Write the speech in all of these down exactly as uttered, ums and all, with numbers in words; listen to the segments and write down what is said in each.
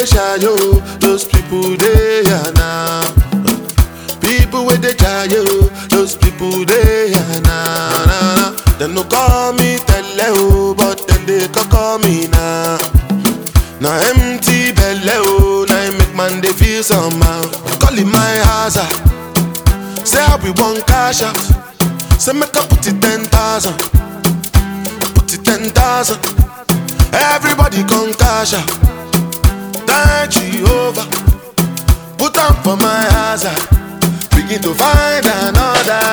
they shy yo, those people they are now. People with they shy yo, those people they are now. Nah, nah. They no call me tele but then they can call me now. Now empty belly oh, now make man they feel somehow. Calling my house, say how we want cash out. Say make I put it ten thousand, put it ten thousand. Everybody come cash out. Thank Jehovah, put up for my house. Begin to find another.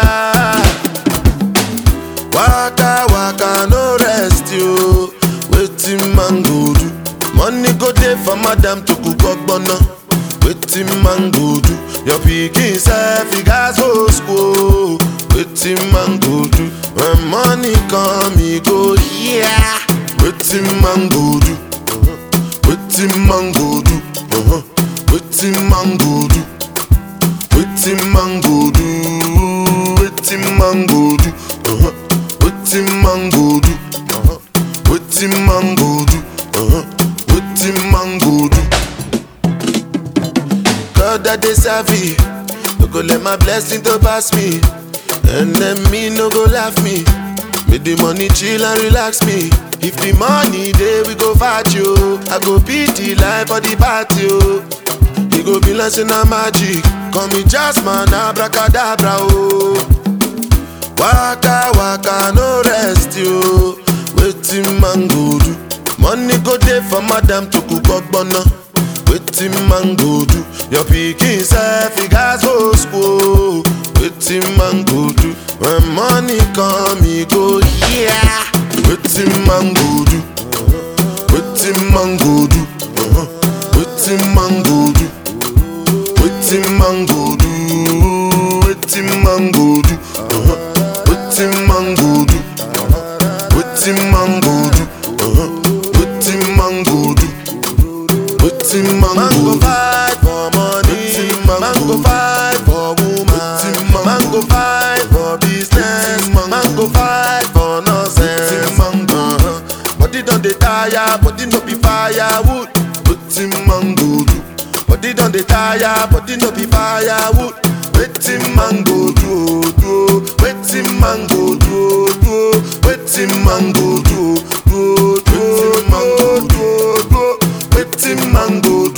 Waka waka no rest you. Waiting man go do. Money go there for madam to cook up bono. Waiting man go do. Your pikin self you guys go school. Waiting man go do. When money come he go yeah. Waiting man go do. Waiting man go do. Uh-huh. Waiting man go do. Waiting man go do. Waiting man go do. Uh-huh. Waiting man go do. Uh-huh. Waiting man go do. Uh-huh. Waiting man go do. God that they savvy, no go let my blessing to pass me. And then me no go laugh me. Make the money chill and relax me. If the money there we go fight you. I go beat the life for the party oh. He go be like a magic. Call me Jasmine abracadabra oh. Waka waka no rest you. Waiting man go do. Money go there for madam to cook up bono. Waiting man go do. Your pikin self you guys go school. Waiting man go do. When money come he go yeah. Waiting man go do. Waiting man go do. Uh-huh. Waiting man go do. Waiting man go do. Waiting man go do. Uh-huh. Waiting man go do. Uh-huh. Waiting man go do. Uh-huh. Waiting man go do. Waiting man go fight for money. Man go fight for woman. Man go fight for business. Man go fight for nonsense. Uh-huh. Body don't they tire, body no be firewood. Waiting man go do. Body don't they tire, body no be firewood. Waiting man go do, do. Waiting man go do, do. Waiting man go do, do, do. Waiting man go do, do. Waiting man go